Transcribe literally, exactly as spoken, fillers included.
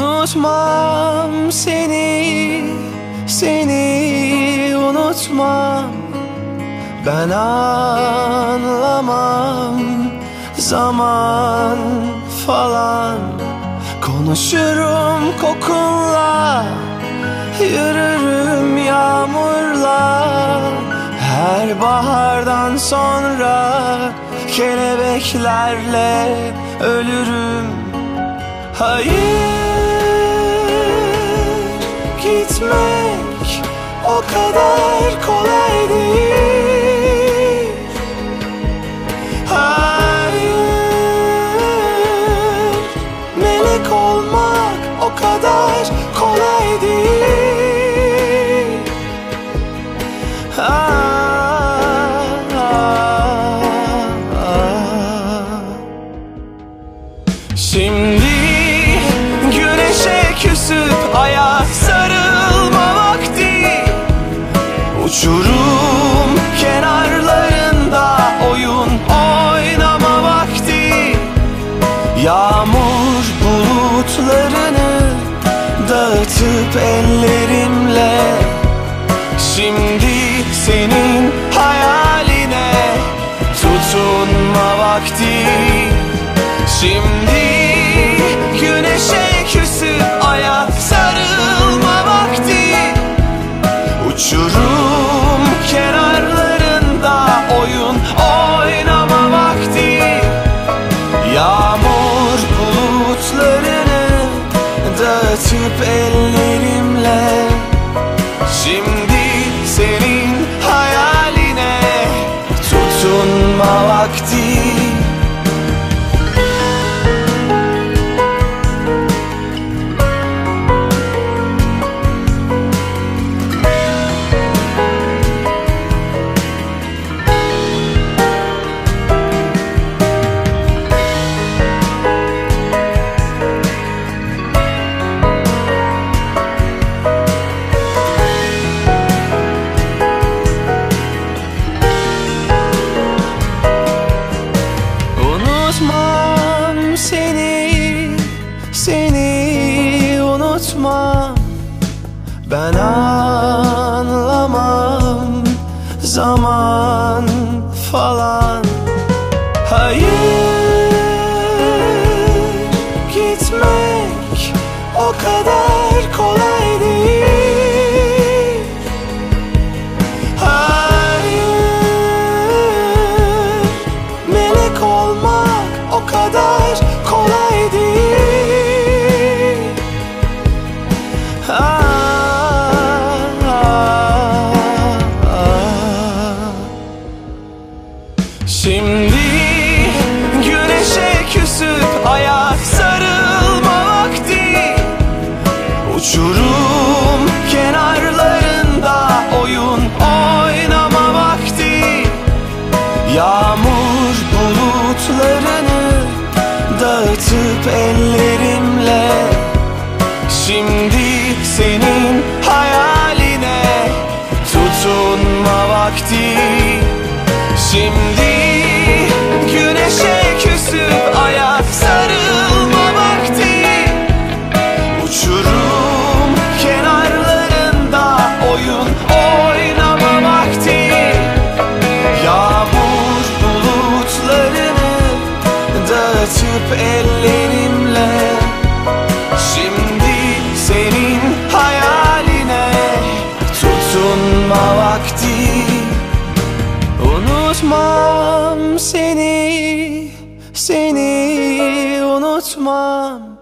Unutmam seni, seni unutmam. Ben anlamam zaman falan. Konuşurum kokunla, yürürüm yağmurla. Her bahardan sonra kelebeklerle ölürüm. Hayır, gitmek o kadar kolay değil. Hayır, melek olmak o kadar kolay değil. Ah, ah, ah. Şimdi güneşe küsüp aya sarılma vakti. Uçurum kenarlarında oyun oynama vakti. Yağmur bulutlarını dağıtıp ellerimle. Şimdi senin hayaline tutunma vakti. Şimdi güneşe küsüp aya sarılma vakti. Uçurum kenarlarında oyun oynama vakti. Yağmur bulutlarını dağıtıp ellerimle. Şimdi senin hayaline tutunma vakti. Unutmam seni, seni unutmam. Ben anlamam zaman falan. Hayır, gitmek o kadar kolay değil. Hayır, melek olmak o kadar kolay değil. Ah, ah, ah. Şimdi güneşe küsüp aya sarılma vakti. Uçurum kenarlarında oyun oynama vakti. Yağmur bulutlarını dağıtıp ellerimle. Şimdi senin hayaline tutunma vakti. Şimdi güneşe küsüp aya sarılma vakti. Uçurum kenarlarında oyun oynama vakti. Yağmur bulutlarını dağıtıp ellerimle. Şimdi senin hayaline tutunma vakti. Unutmam seni, seni unutmam.